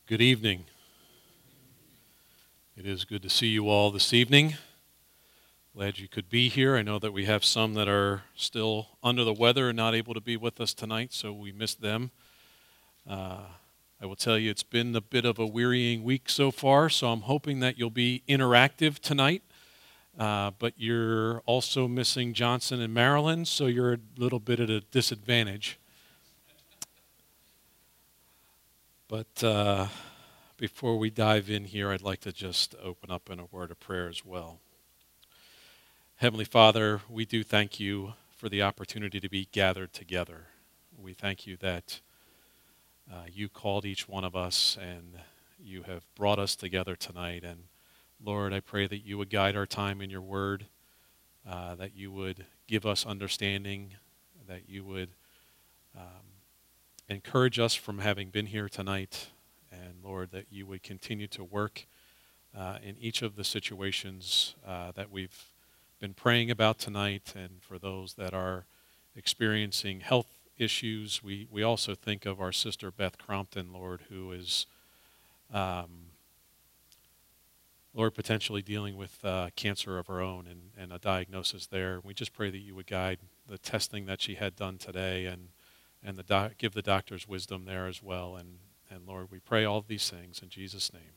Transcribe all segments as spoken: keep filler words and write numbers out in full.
Good evening. It is good to see you all this evening. Glad you could be here. I know that we have some that are still under the weather and not able to be with us tonight, so we miss them. Uh, I will tell you it's been a bit of a wearying week so far, so I'm hoping that you'll be interactive tonight. Uh, but you're also missing Johnson and Marilyn, so you're a little bit at a disadvantage. But uh, before we dive in here, I'd like to just open up in a word of prayer as well. Heavenly Father, we do thank you for the opportunity to be gathered together. We thank you that uh, you called each one of us and you have brought us together tonight. And Lord, I pray that you would guide our time in your word, uh, that you would give us understanding, that you would um, encourage us from having been here tonight, and Lord, that you would continue to work uh, in each of the situations uh, that we've been praying about tonight, and for those that are experiencing health issues. We, we also think of our sister Beth Crompton, Lord, who is, um, Lord, potentially dealing with uh, cancer of her own and, and a diagnosis there. We just pray that you would guide the testing that she had done today, and and the doc, give the doctors wisdom there as well. And, and Lord, we pray all of these things in Jesus' name.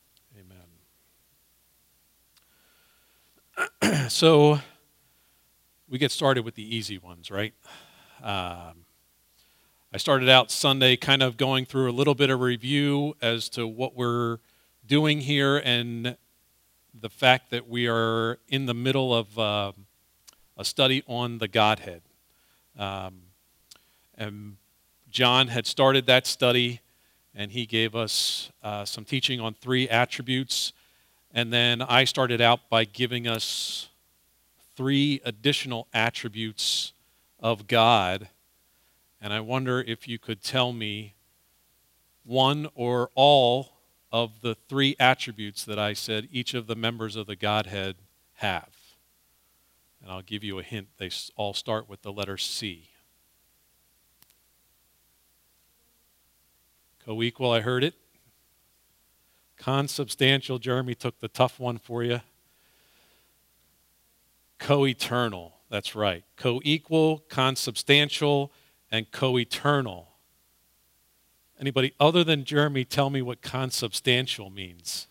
Amen. So we get started with the easy ones, right? Um, I started out Sunday kind of going through a little bit of review as to what we're doing here and the fact that we are in the middle of uh, a study on the Godhead. Um, And John had started that study, and he gave us uh, some teaching on three attributes. And then I started out by giving us three additional attributes of God. And I wonder if you could tell me one or all of the three attributes that I said each of the members of the Godhead have. And I'll give you a hint. They all start with the letter C. Co-equal, I heard it. Consubstantial, Jeremy took the tough one for you. Co-eternal, that's right. Co-equal, consubstantial, and co-eternal. Anybody other than Jeremy tell me what consubstantial means?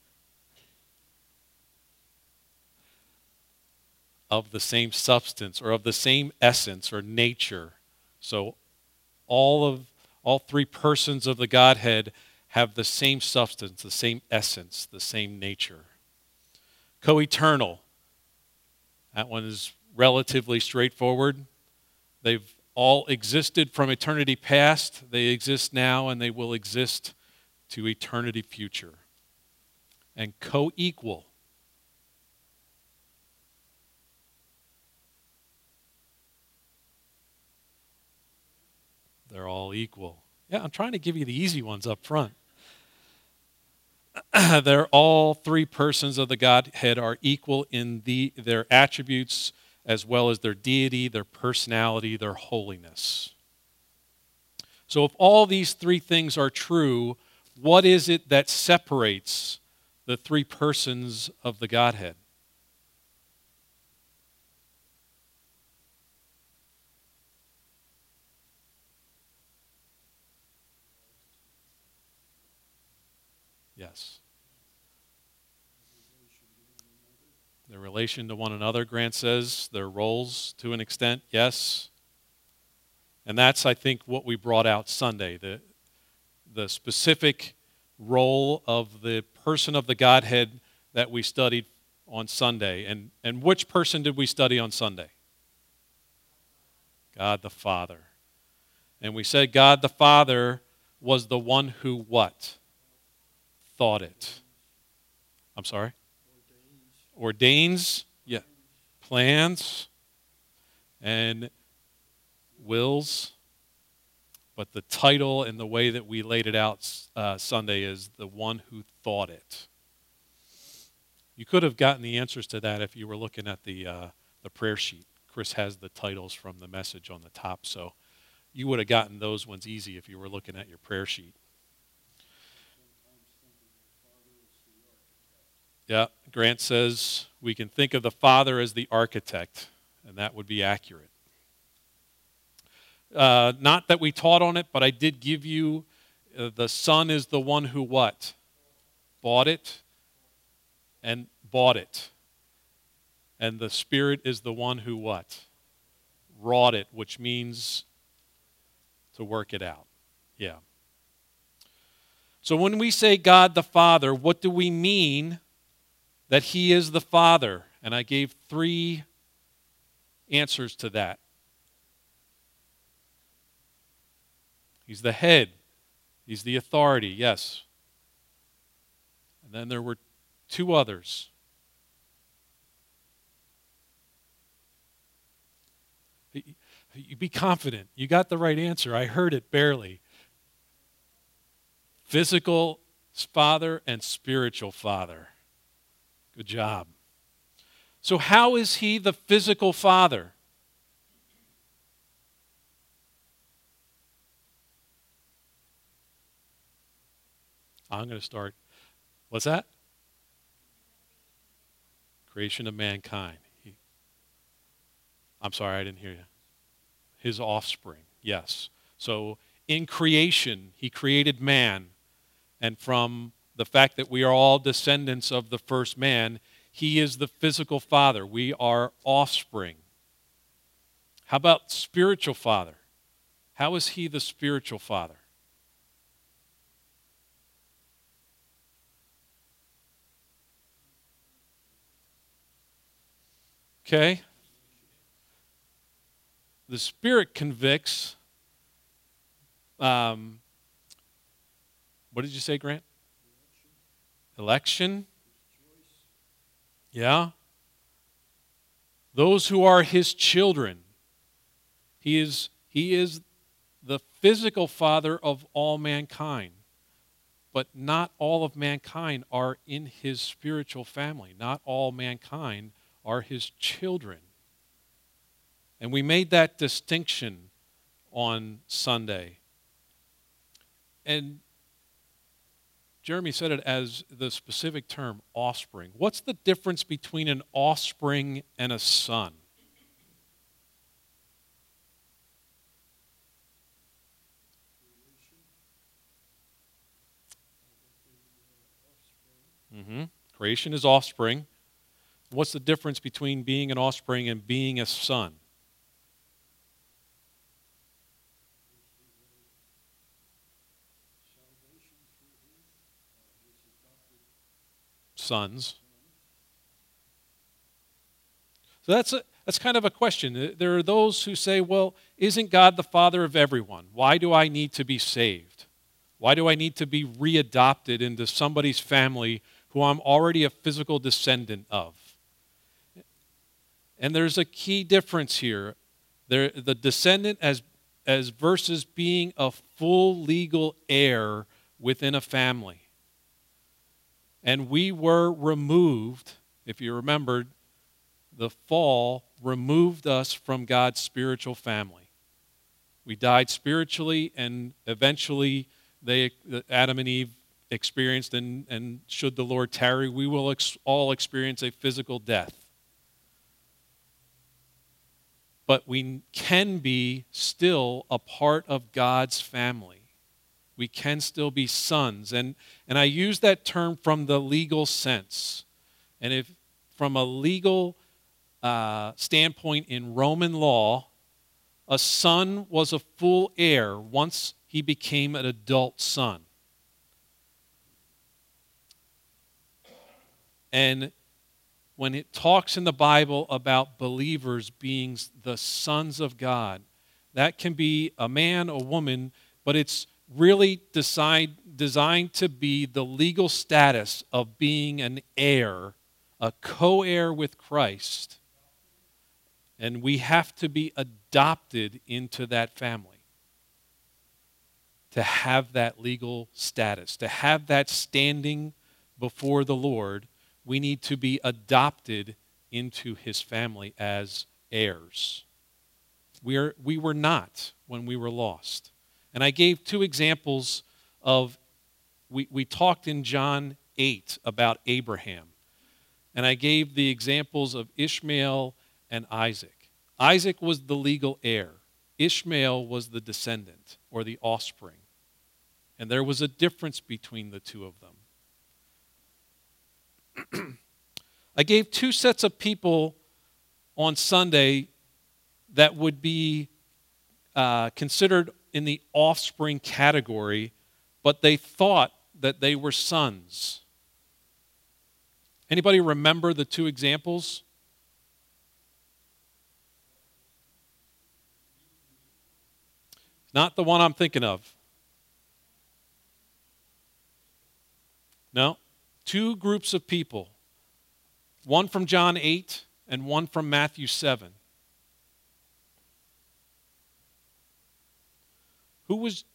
Of the same substance or of the same essence or nature. So all of All three persons of the Godhead have the same substance, the same essence, the same nature. Co-eternal. That one is relatively straightforward. They've all existed from eternity past. They exist now, and they will exist to eternity future. And co-equal. They're all equal. Yeah, I'm trying to give you the easy ones up front. They're all three persons of the Godhead are equal in the, their attributes as well as their deity, their personality, their holiness. So if all these three things are true, what is it that separates the three persons of the Godhead? Yes. Their relation to one another, Grant says. Their roles, to an extent, yes. And that's, I think, what we brought out Sunday, the, the specific role of the person of the Godhead that we studied on Sunday. And, and which person did we study on Sunday? God the Father. And we said God the Father was the one who what? Thought it. I'm sorry? Ordains. Ordains, yeah. Plans and wills. But the title and the way that we laid it out uh, Sunday is the one who thought it. You could have gotten the answers to that if you were looking at the uh, the prayer sheet. Chris has the titles from the message on the top, so you would have gotten those ones easy if you were looking at your prayer sheet. Yeah, Grant says we can think of the Father as the architect, and that would be accurate. Uh, not that we taught on it, but I did give you uh, the Son is the one who what? Bought it and bought it. And the Spirit is the one who what? Wrought it, which means to work it out. Yeah. So when we say God the Father, what do we mean that He is the Father? And I gave three answers to that. He's the head. He's the authority, yes. And then there were two others. You be confident. You got the right answer. I heard it barely. Physical father and spiritual father. Good job. So how is He the physical father? I'm going to start. What's that? Creation of mankind. He, I'm sorry, I didn't hear you. His offspring, yes. So in creation, He created man. And from the fact that we are all descendants of the first man, He is the physical father. We are offspring. How about spiritual father? How is He the spiritual father? Okay. The Spirit convicts. Um, what did you say, Grant? Election. Yeah. Those who are His children. He is, he is the physical father of all mankind. But not all of mankind are in His spiritual family. Not all mankind are His children. And we made that distinction on Sunday. And Jeremy said it as the specific term, offspring. What's the difference between an offspring and a son? Mm-hmm. Creation is offspring. What's the difference between being an offspring and being a son? Sons. So that's a, that's kind of a question. There are those who say, well, isn't God the Father of everyone? Why do I need to be saved? Why do I need to be readopted into somebody's family who I'm already a physical descendant of? And there's a key difference here. There, the descendant as, as versus being a full legal heir within a family. And we were removed, if you remembered, the fall removed us from God's spiritual family. We died spiritually, and eventually they, Adam and Eve experienced, and, and should the Lord tarry, we will ex- all experience a physical death. But we can be still a part of God's family. We can still be sons. And, and I use that term from the legal sense. And if from a legal uh, standpoint in Roman law, a son was a full heir once he became an adult son. And when it talks in the Bible about believers being the sons of God, that can be a man, a woman, but it's really decide, designed to be the legal status of being an heir, a co-heir with Christ. And we have to be adopted into that family to have that legal status, to have that standing before the Lord. We need to be adopted into His family as heirs. We are, we were not when we were lost. And I gave two examples of, we, we talked in John eight about Abraham. And I gave the examples of Ishmael and Isaac. Isaac was the legal heir. Ishmael was the descendant or the offspring. And there was a difference between the two of them. I gave two sets of people on Sunday that would be uh, considered in the offspring category, but they thought that they were sons. Anybody remember the two examples? Not the one I'm thinking of. No. Two groups of people. One from John eight and one from Matthew seven. Who was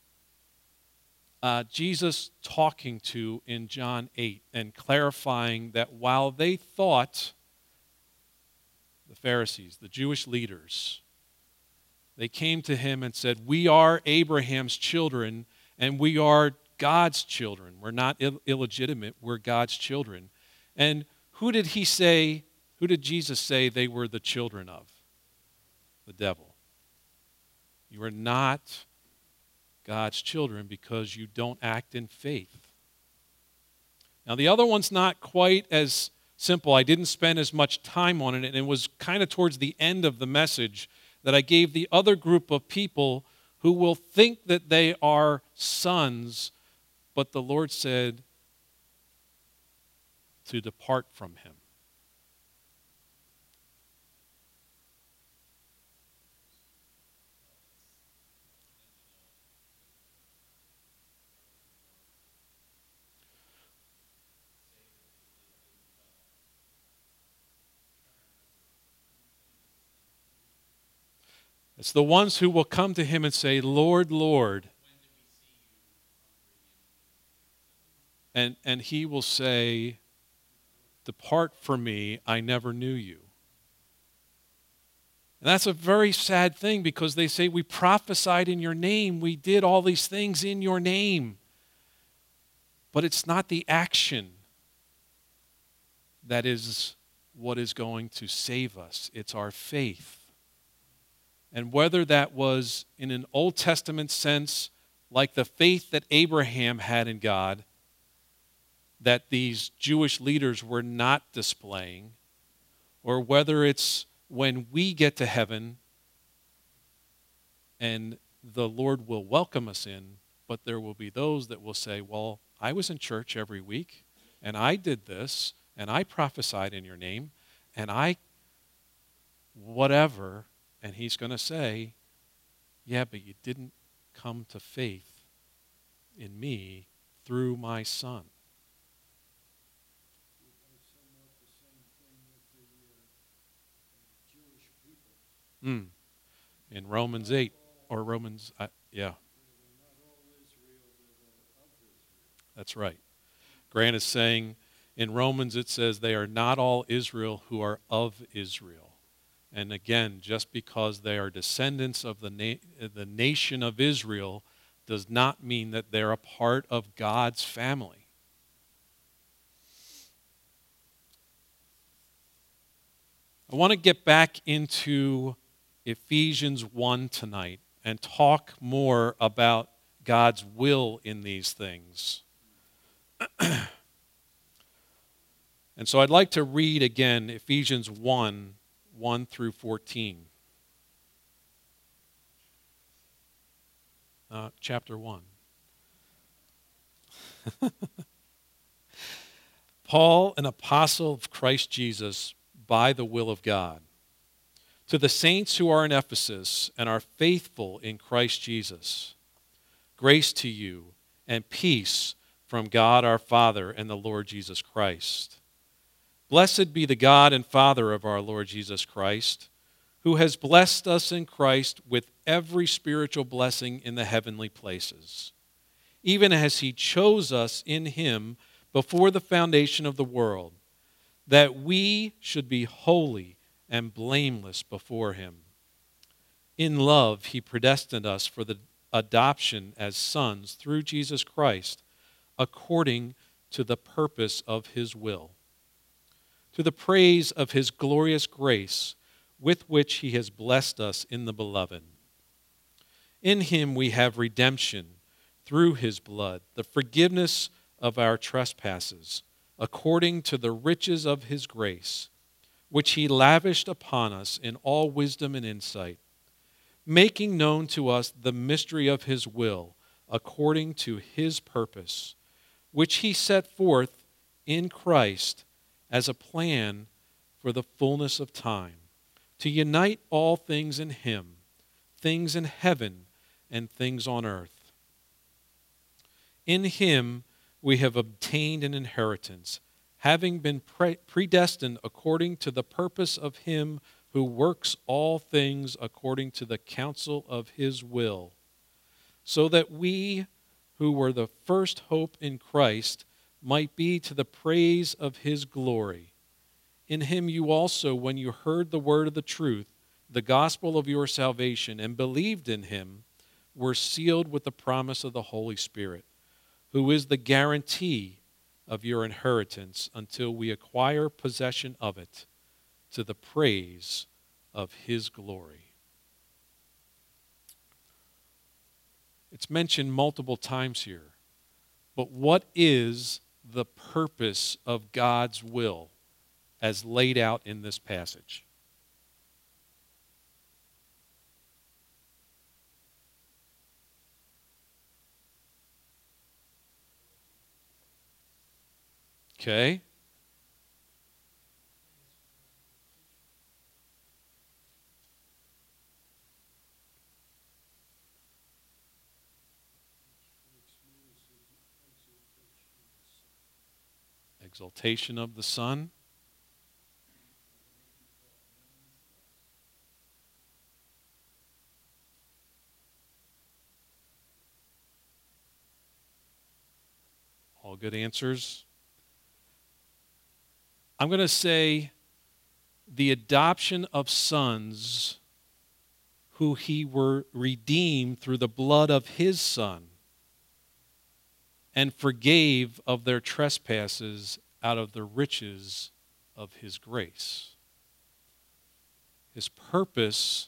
uh, Jesus talking to in John eight and clarifying that while they thought, the Pharisees, the Jewish leaders, they came to him and said, "We are Abraham's children and we are God's children. We're not Ill- illegitimate, we're God's children." And who did he say, who did Jesus say they were the children of? The devil. You are not God's children because you don't act in faith. Now the other one's not quite as simple. I didn't spend as much time on it, and it was kind of towards the end of the message that I gave the other group of people who will think that they are sons, but the Lord said to depart from him. It's the ones who will come to him and say, "Lord, Lord." And, and he will say, "Depart from me, I never knew you." And that's a very sad thing because they say, "We prophesied in your name, we did all these things in your name." But it's not the action that is what is going to save us. It's our faith. And whether that was in an Old Testament sense, like the faith that Abraham had in God, that these Jewish leaders were not displaying, or whether it's when we get to heaven and the Lord will welcome us in, but there will be those that will say, "Well, I was in church every week, and I did this, and I prophesied in your name, and I whatever," and he's going to say, "Yeah, but you didn't come to faith in me through my Son." Mm. In Romans eight, or Romans, uh, yeah. That's right. Grant is saying in Romans it says they are not all Israel who are of Israel. And again, just because they are descendants of the, na- the nation of Israel does not mean that they're a part of God's family. I want to get back into Ephesians one tonight and talk more about God's will in these things. And so I'd like to read again Ephesians one, one through fourteen. Uh, chapter one. Paul, an apostle of Christ Jesus, by the will of God, to the saints who are in Ephesus and are faithful in Christ Jesus, grace to you and peace from God our Father and the Lord Jesus Christ. Blessed be the God and Father of our Lord Jesus Christ, who has blessed us in Christ with every spiritual blessing in the heavenly places, even as he chose us in him before the foundation of the world, that we should be holy and blameless before him. In love, he predestined us for the adoption as sons through Jesus Christ, according to the purpose of his will, to the praise of his glorious grace, with which he has blessed us in the Beloved. In him we have redemption through his blood, the forgiveness of our trespasses, according to the riches of his grace, which he lavished upon us in all wisdom and insight, making known to us the mystery of his will, according to his purpose, which he set forth in Christ as a plan for the fullness of time, to unite all things in him, things in heaven and things on earth. In him we have obtained an inheritance, having been pre- predestined according to the purpose of him who works all things according to the counsel of his will, so that we who were the first hope in Christ might be to the praise of his glory. In him you also, when you heard the word of the truth, the gospel of your salvation, and believed in him, were sealed with the promise of the Holy Spirit, who is the guarantee of your inheritance until we acquire possession of it, to the praise of his glory. It's mentioned multiple times here, but what is the purpose of God's will as laid out in this passage? Okay. Exaltation of the Son. All good answers. I'm going to say the adoption of sons who he were redeemed through the blood of his Son and forgave of their trespasses out of the riches of his grace. His purpose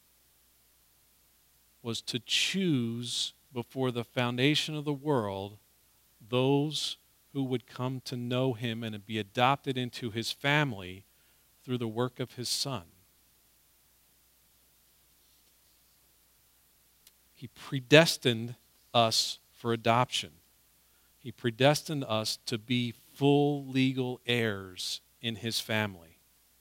was to choose before the foundation of the world those who would come to know him and be adopted into his family through the work of his Son. He predestined us for adoption. He predestined us to be full legal heirs in his family.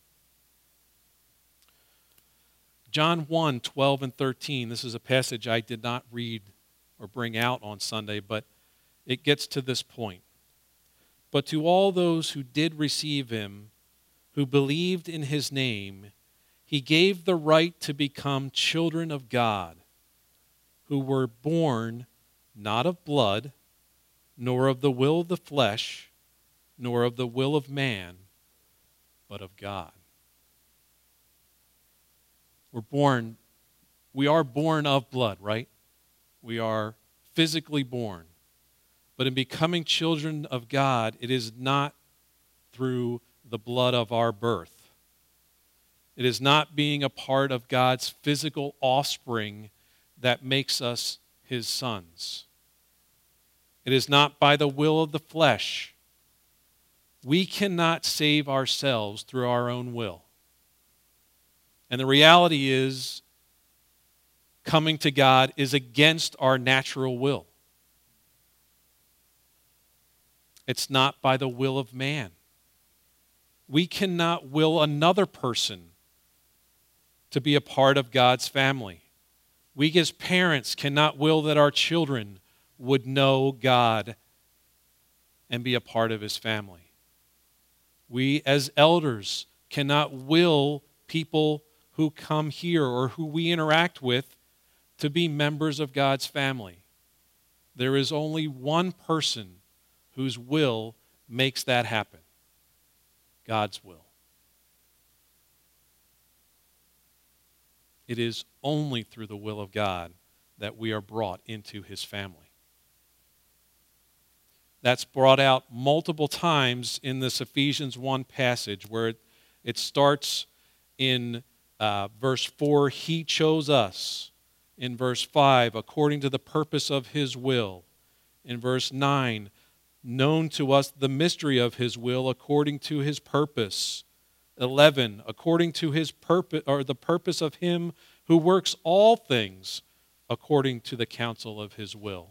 John one, twelve and thirteen, this is a passage I did not read or bring out on Sunday, but it gets to this point. But to all those who did receive him, who believed in his name, he gave the right to become children of God, who were born not of blood, nor of the will of the flesh, nor of the will of man, but of God. We're born, we are born of blood, right? We are physically born. But in becoming children of God, it is not through the blood of our birth. It is not being a part of God's physical offspring that makes us his sons. It is not by the will of the flesh. We cannot save ourselves through our own will. And the reality is, coming to God is against our natural will. It's not by the will of man. We cannot will another person to be a part of God's family. We as parents cannot will that our children would know God and be a part of his family. We as elders cannot will people who come here or who we interact with to be members of God's family. There is only one person whose will makes that happen. God's will. It is only through the will of God that we are brought into his family. That's brought out multiple times in this Ephesians one passage where it, it starts in uh, verse four, he chose us. In verse five, according to the purpose of his will. In verse nine, known to us the mystery of his will according to his purpose. eleven, according to his purpose, or the purpose of him who works all things according to the counsel of his will.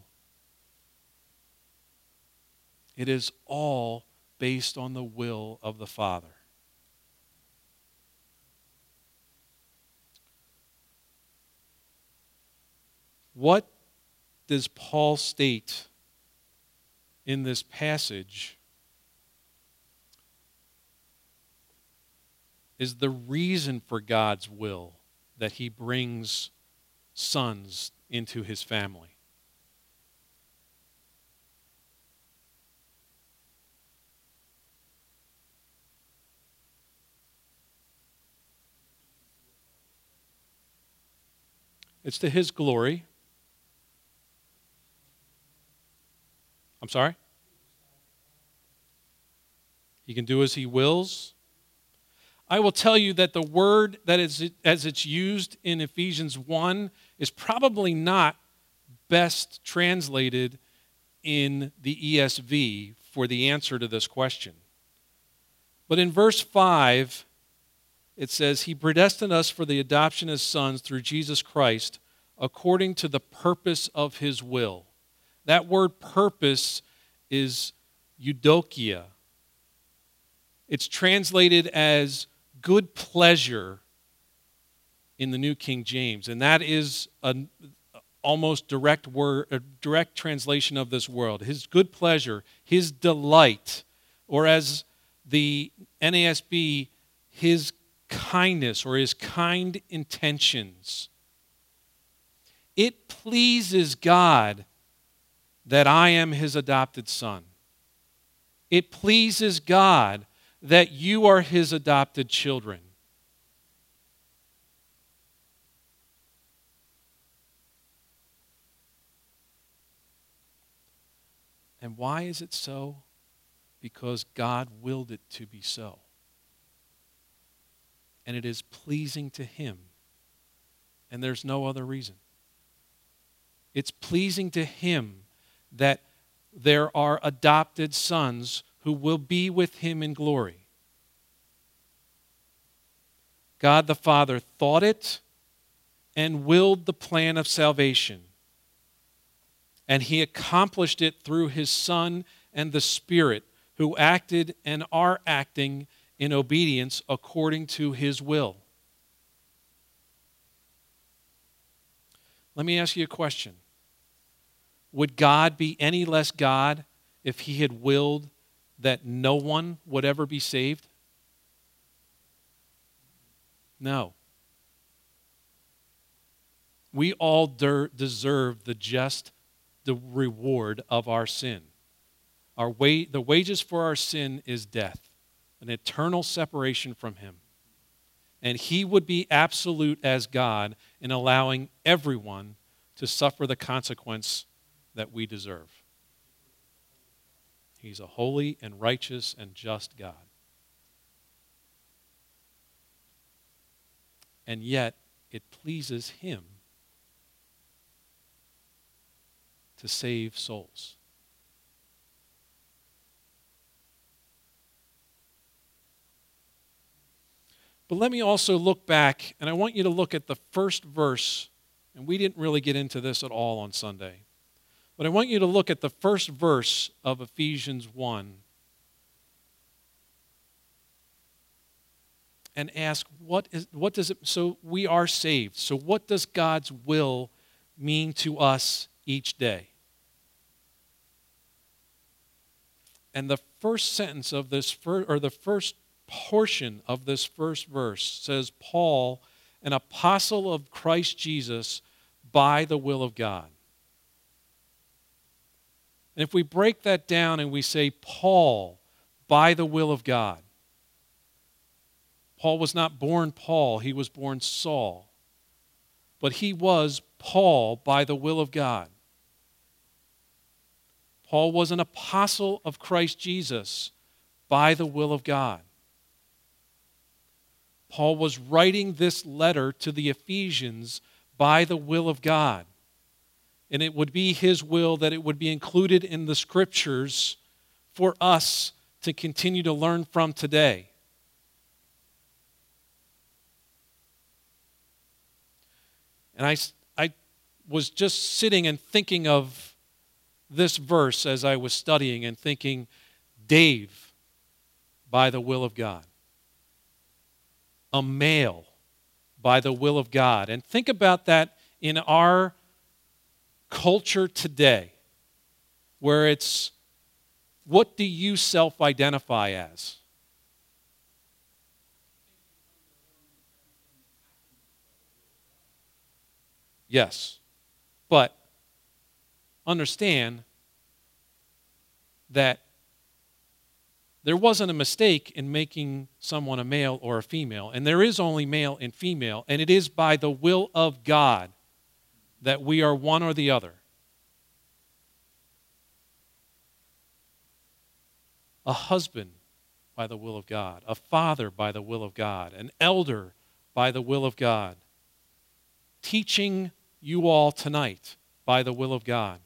It is all based on the will of the Father. What does Paul state in this passage is the reason for God's will that he brings sons into his family? It's to his glory. I'm sorry? He can do as he wills. I will tell you that the word that is as it's used in Ephesians one is probably not best translated in the E S V for the answer to this question. But in verse five, it says, he predestined us for the adoption as sons through Jesus Christ according to the purpose of his will. That word purpose is eudokia. It's translated as good pleasure in the New King James, and that is an almost direct word, a direct translation of this word. His good pleasure, his delight, or as the N A S B, his kindness or his kind intentions. It pleases God that I am his adopted son. It pleases God that you are his adopted children. And why is it so? Because God willed it to be so. And it is pleasing to him. And there's no other reason. It's pleasing to him that there are adopted sons who will be with him in glory. God the Father thought it and willed the plan of salvation. And he accomplished it through his Son and the Spirit, who acted and are acting in obedience according to his will. Let me ask you a question. Would God be any less God if he had willed that no one would ever be saved? No. We all der- deserve the just the reward of our sin. Our wa- the wages for our sin is death, an eternal separation from him. And he would be absolute as God in allowing everyone to suffer the consequence that we deserve. He's a holy and righteous and just God. And yet, it pleases him to save souls. But let me also look back, and I want you to look at the first verse, and we didn't really get into this at all on Sunday. But I want you to look at the first verse of Ephesians one and ask, what is what does it, so we are saved. So what does God's will mean to us each day? And the first sentence of this, or the first portion of this first verse says, Paul, an apostle of Christ Jesus, by the will of God. And if we break that down and we say, Paul, by the will of God. Paul was not born Paul, he was born Saul. But he was Paul by the will of God. Paul was an apostle of Christ Jesus by the will of God. Paul was writing this letter to the Ephesians by the will of God. And it would be his will that it would be included in the scriptures for us to continue to learn from today. And I, I was just sitting and thinking of this verse as I was studying and thinking, Dave, by the will of God. A male, by the will of God. And think about that in our culture today, where it's, what do you self-identify as? Yes, but understand that there wasn't a mistake in making someone a male or a female, and there is only male and female, and it is by the will of God that we are one or the other. A husband by the will of God, a father by the will of God, an elder by the will of God, teaching you all tonight by the will of God.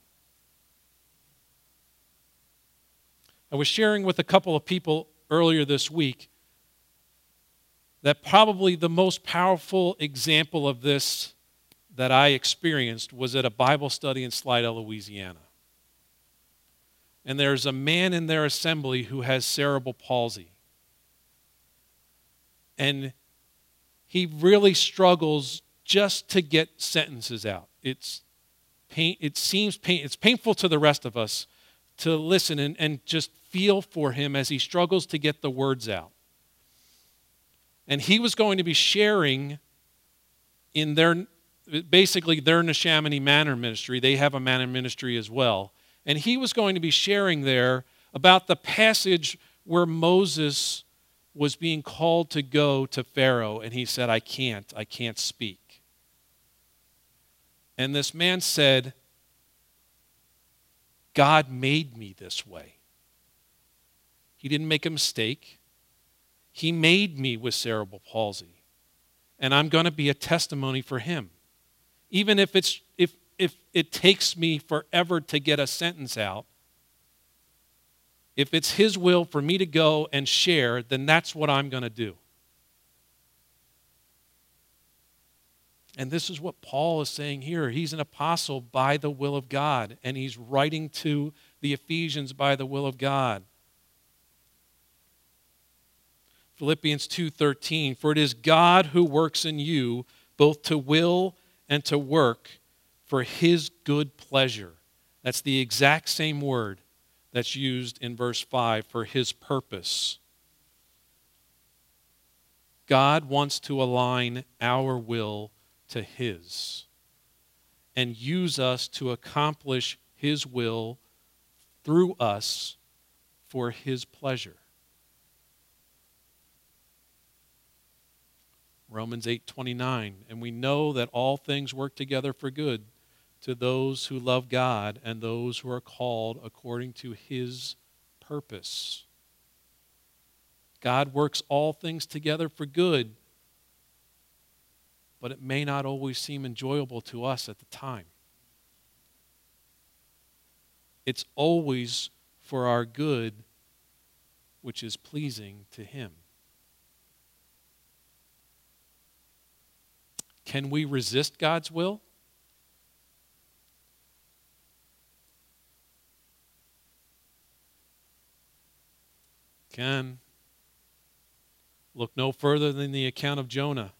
I was sharing with a couple of people earlier this week that probably the most powerful example of this that I experienced was at a Bible study in Slidell, Louisiana. And there's a man in their assembly who has cerebral palsy. And he really struggles just to get sentences out. It's pain, it seems pain, it's painful to the rest of us to listen and, and just feel for him as he struggles to get the words out. And he was going to be sharing in their, basically their Neshaminy Manor ministry. They have a Manor ministry as well. And he was going to be sharing there about the passage where Moses was being called to go to Pharaoh, and he said, I can't, I can't speak. And this man said, God made me this way. He didn't make a mistake. He made me with cerebral palsy. And I'm going to be a testimony for him. Even if it's if if it takes me forever to get a sentence out, if it's his will for me to go and share, then that's what I'm going to do. And this is what Paul is saying here. He's an apostle by the will of God, and he's writing to the Ephesians by the will of God. Philippians two thirteen, for it is God who works in you both to will and to work for his good pleasure. That's the exact same word that's used in verse five, for his purpose. God wants to align our will to his and use us to accomplish his will through us for his pleasure. Romans eight twenty-nine, and we know that all things work together for good to those who love God and those who are called according to his purpose. God works all things together for good, but it may not always seem enjoyable to us at the time. It's always for our good, which is pleasing to him. Can we resist God's will? Can. Look no further than the account of Jonah.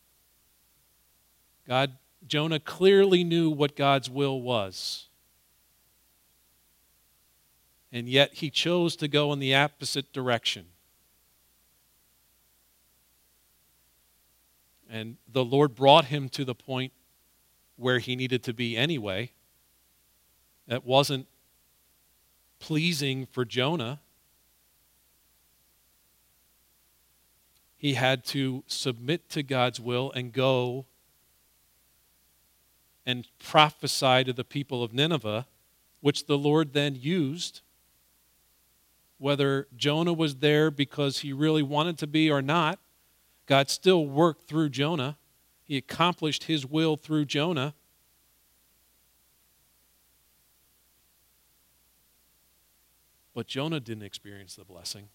God, Jonah clearly knew what God's will was. And yet he chose to go in the opposite direction. And the Lord brought him to the point where he needed to be anyway. That wasn't pleasing for Jonah. He had to submit to God's will and go and prophesy to the people of Nineveh which the Lord then used. Whether Jonah was there because he really wanted to be or not, God still worked through Jonah. He accomplished his will through Jonah. But Jonah didn't experience the blessing.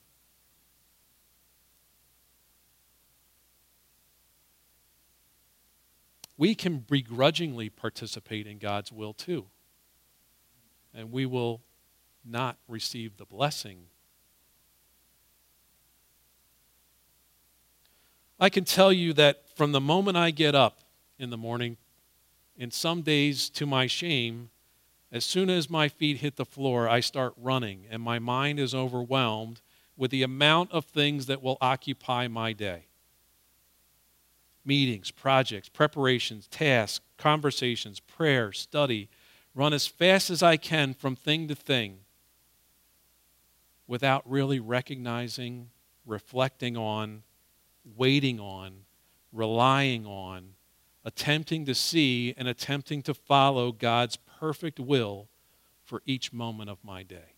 We can begrudgingly participate in God's will too. And we will not receive the blessing. I can tell you that from the moment I get up in the morning, and some days to my shame, as soon as my feet hit the floor, I start running, and my mind is overwhelmed with the amount of things that will occupy my day. Meetings, projects, preparations, tasks, conversations, prayer, study. Run as fast as I can from thing to thing without really recognizing, reflecting on, waiting on, relying on, attempting to see and attempting to follow God's perfect will for each moment of my day.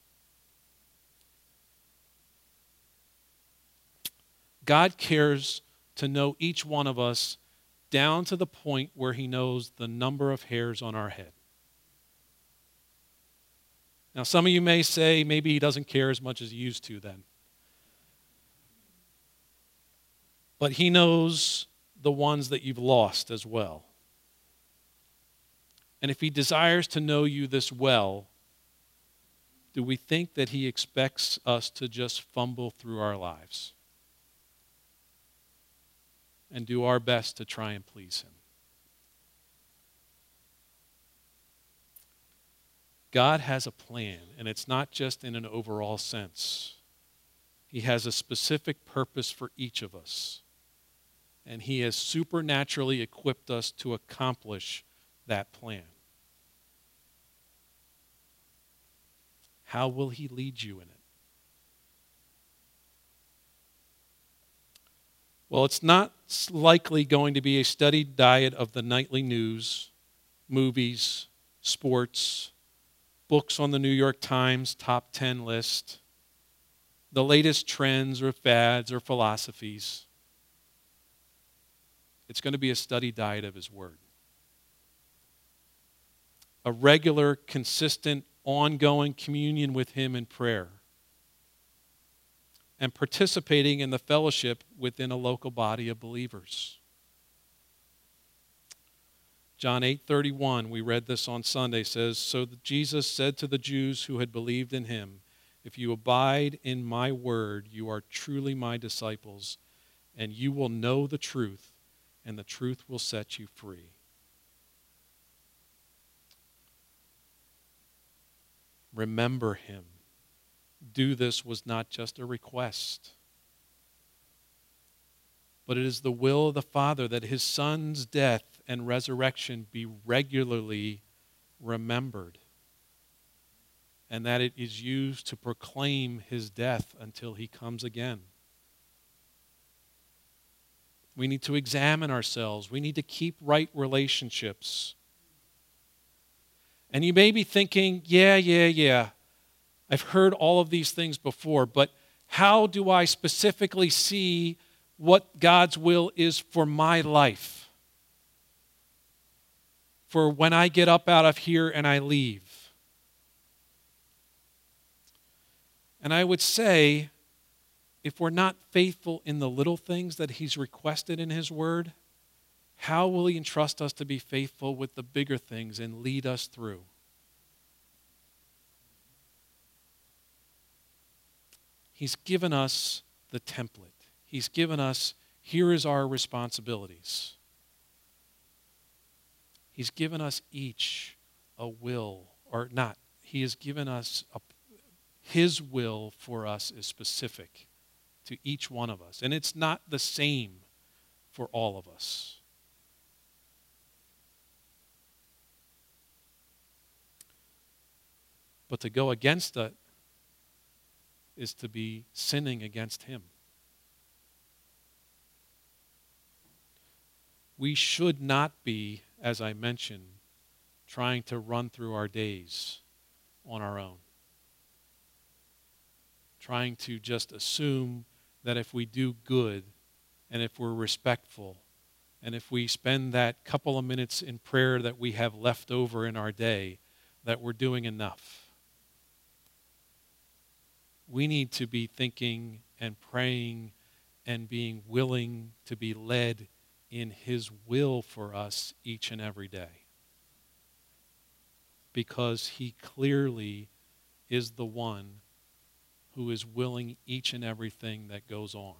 God cares to know each one of us down to the point where he knows the number of hairs on our head. Now, some of you may say maybe he doesn't care as much as he used to then. But he knows the ones that you've lost as well. And if he desires to know you this well, do we think that he expects us to just fumble through our lives and do our best to try and please him? God has a plan, and it's not just in an overall sense. He has a specific purpose for each of us, and he has supernaturally equipped us to accomplish that plan. How will he lead you in it? Well, it's not likely going to be a studied diet of the nightly news, movies, sports, books on the New York Times top ten list, the latest trends or fads or philosophies. It's going to be a study diet of his word. A regular, consistent, ongoing communion with him in prayer. And participating in the fellowship within a local body of believers. John eight thirty-one, we read this on Sunday, says, "So Jesus said to the Jews who had believed in him, 'If you abide in my word, you are truly my disciples, and you will know the truth, and the truth will set you free.'" Remember him. Do this was not just a request, but it is the will of the Father that his Son's death and resurrection be regularly remembered, and that it is used to proclaim his death until he comes again. We need to examine ourselves. We need to keep right relationships. And you may be thinking, yeah, yeah, yeah, I've heard all of these things before, but how do I specifically see what God's will is for my life? For when I get up out of here and I leave? And I would say, if we're not faithful in the little things that he's requested in his word, how will he entrust us to be faithful with the bigger things and lead us through? He's given us the template. He's given us, here is our responsibilities. He's given us each a will, or not. He has given us, a, his will for us is specific to each one of us. And it's not the same for all of us. But to go against it is to be sinning against him. We should not be, as I mentioned, trying to run through our days on our own. Trying to just assume that if we do good and if we're respectful and if we spend that couple of minutes in prayer that we have left over in our day, that we're doing enough. We need to be thinking and praying and being willing to be led in His will for us each and every day. Because He clearly is the one who is willing each and everything that goes on.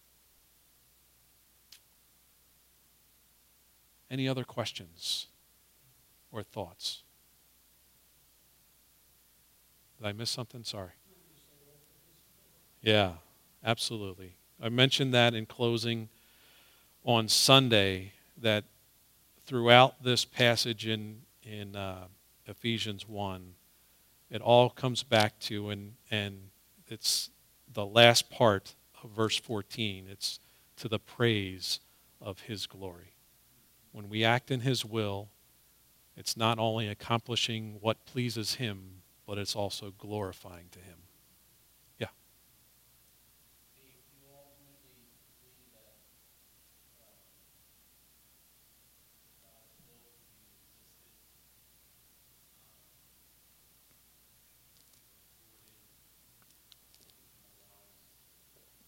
Any other questions or thoughts? Did I miss something? Sorry. Yeah, absolutely. I mentioned that in closing on Sunday, that throughout this passage in, in uh, Ephesians one, it all comes back to, and, and it's the last part of verse fourteen, it's to the praise of His glory. When we act in His will, it's not only accomplishing what pleases Him, but it's also glorifying to Him. Yeah. Do you ultimately believe that uh, God's will can be resisted, um, thwarted, demoralized, or more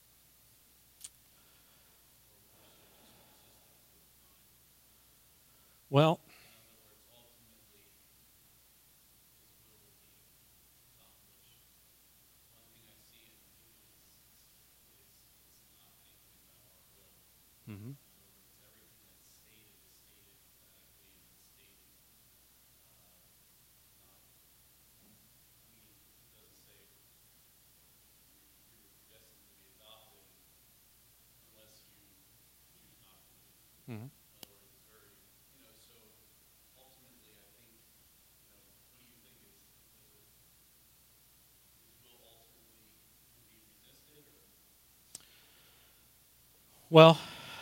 so just resisted over time? Well, In other words, ultimately, His will will be accomplished. One thing I see in Ephesians is it's not thinking about our will. mm-hmm. In other words, everything that's stated is stated prophetically and it's stated uh, not. I mean, it doesn't say you're predestined to be adopted unless you choose not to be. Mm-hmm. In other words, it's very, you know. So ultimately, I think, you know, what do you think is does it His will ultimately will be resisted or? Well,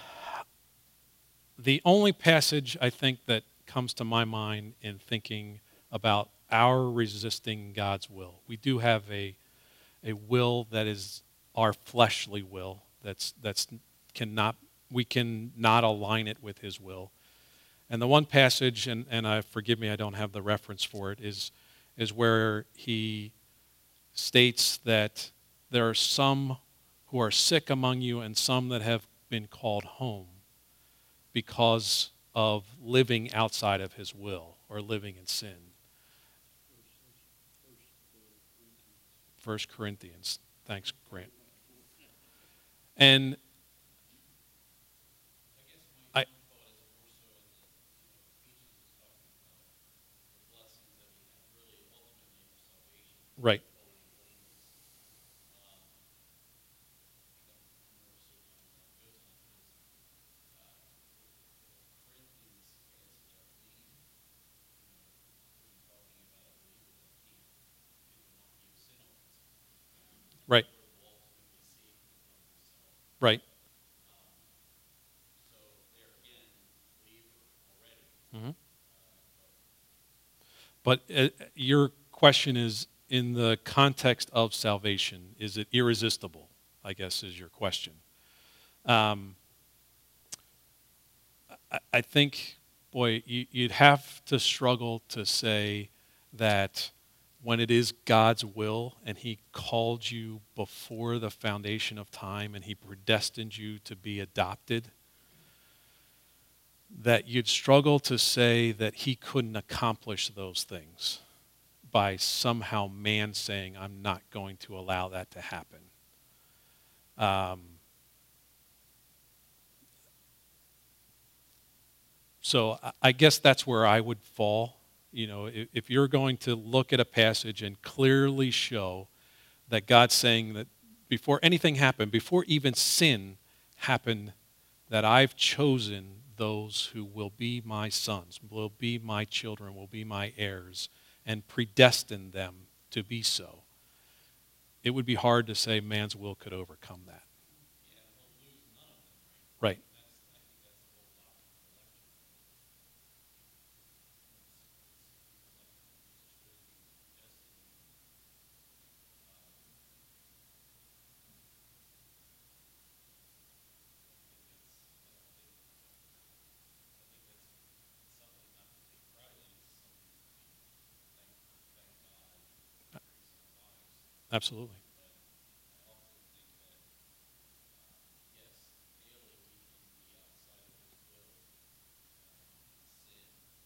the only passage I think that comes to my mind in thinking about our resisting God's will, we do have a a will that is our fleshly will. That's that's cannot we can not align it with His will. And the one passage, and and I forgive me, I don't have the reference for it, is is where He states that there are some who are sick among you and some that have been called home because of living outside of His will or living in sin. First Corinthians. Thanks, Grant. And I guess my, I my thought is more so in that, you know, Ephesians is talking about the blessings that we have really ultimately our salvation, right, holy holiness. Um, I think I'm, I'm more so talking about the good times because uh, the Corinthians passage, I believe, you know, isn't talking about a believer that can't, you know, not be sin against him. The right, believer will ultimately save him from himself. right. Um, so there again, believer already. hmm Uh, but But uh, your question is in the context of salvation, is it irresistible? I guess is your question. Um, I, I think, boy, you, you'd have to struggle to say that when it is God's will and He called you before the foundation of time and He predestined you to be adopted, that you'd struggle to say that He couldn't accomplish those things by somehow man saying, I'm not going to allow that to happen. Um, so I, I guess that's where I would fall. You know, if, if you're going to look at a passage and clearly show that God's saying that before anything happened, before even sin happened, that I've chosen those who will be my sons, will be my children, will be my heirs, and predestined them to be so. It would be hard to say man's will could overcome that. yeah, he'll lose none of them, right? Right. That's I think that's the whole doctrine of election. That it's, it's election is choosing Absolutely. I also think that, uh, yes, daily we can be outside of His will um, and sin.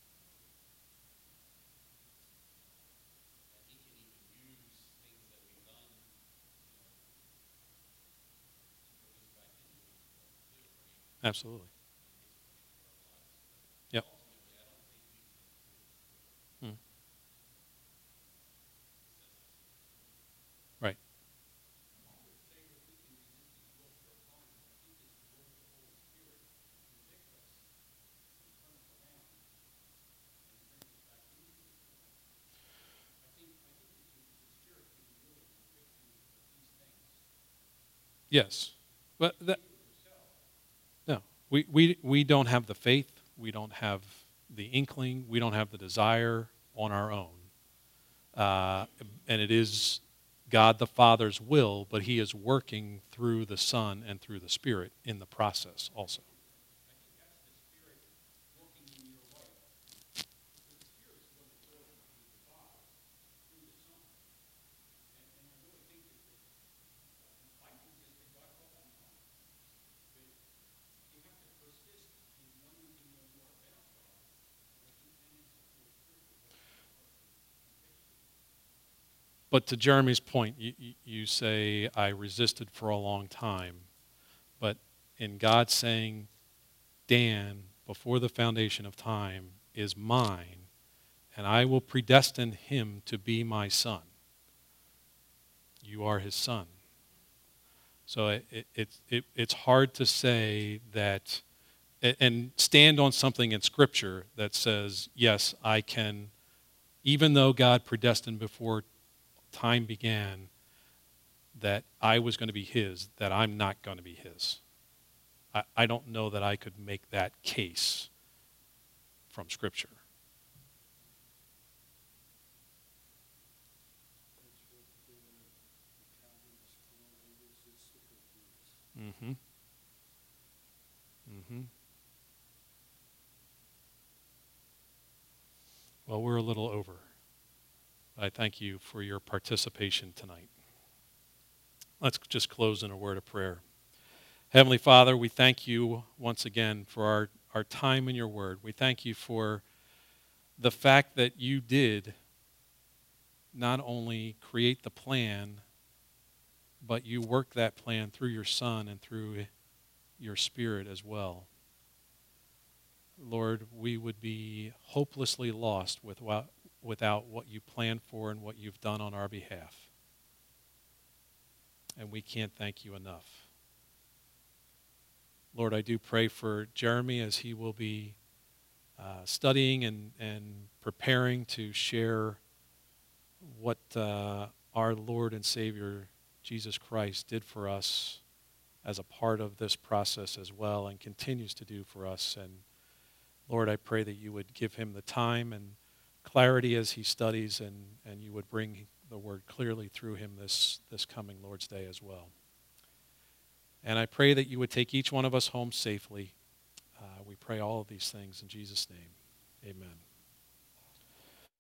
And He can even use things that we've done, you know, to bring us back into His will, to live for Him Absolutely. in His plan for our lives. But Yep. ultimately, I don't think we can do it. Mm. He sets us free. Right. I would say that we can resist His will for a time, but I think it's the work of the Holy Spirit to convict us and turn us around and bring us back into His will. I think I think the, the Spirit can really convict you of these things. Yes. But that, You yourself, no, we, we, we don't have the faith. We don't have the inkling. We don't have the desire on our own. Uh, and it is God the Father's will, but He is working through the Son and through the Spirit in the process also. I think that's the Spirit working in your life. Because the Spirit's the one that glorifies the Father through the Son. And, and I really think that, that uh, I resisted God for a long time. But you have to persist in wanting to know more about God. And I think then it's the Holy Spirit that really starts to convict you. But to Jeremy's point, you, you you say, I resisted for a long time. But in God saying, Dan, before the foundation of time, is mine, and I will predestine him to be my son. You are his son. So it, it, it, it, it's hard to say that, and stand on something in Scripture that says, yes, I can, even though God predestined before time began, that I was going to be his, that I'm not going to be his. I, I don't know that I could make that case from Scripture. Mm-hmm. Mm-hmm. Well, we're a little over. I thank you for your participation tonight. Let's just close in a word of prayer. Heavenly Father, we thank you once again for our, our time in your word. We thank you for the fact that you did not only create the plan, but you worked that plan through your Son and through your Spirit as well. Lord, we would be hopelessly lost without, without what you planned for and what you've done on our behalf. And we can't thank you enough. Lord, I do pray for Jeremy as he will be uh, studying and, and preparing to share what uh, our Lord and Savior Jesus Christ did for us as a part of this process as well, and continues to do for us. And Lord, I pray that you would give him the time and clarity as he studies, and, and you would bring the word clearly through him this, this coming Lord's Day as well. And I pray that you would take each one of us home safely. Uh, we pray all of these things in Jesus' name. Amen.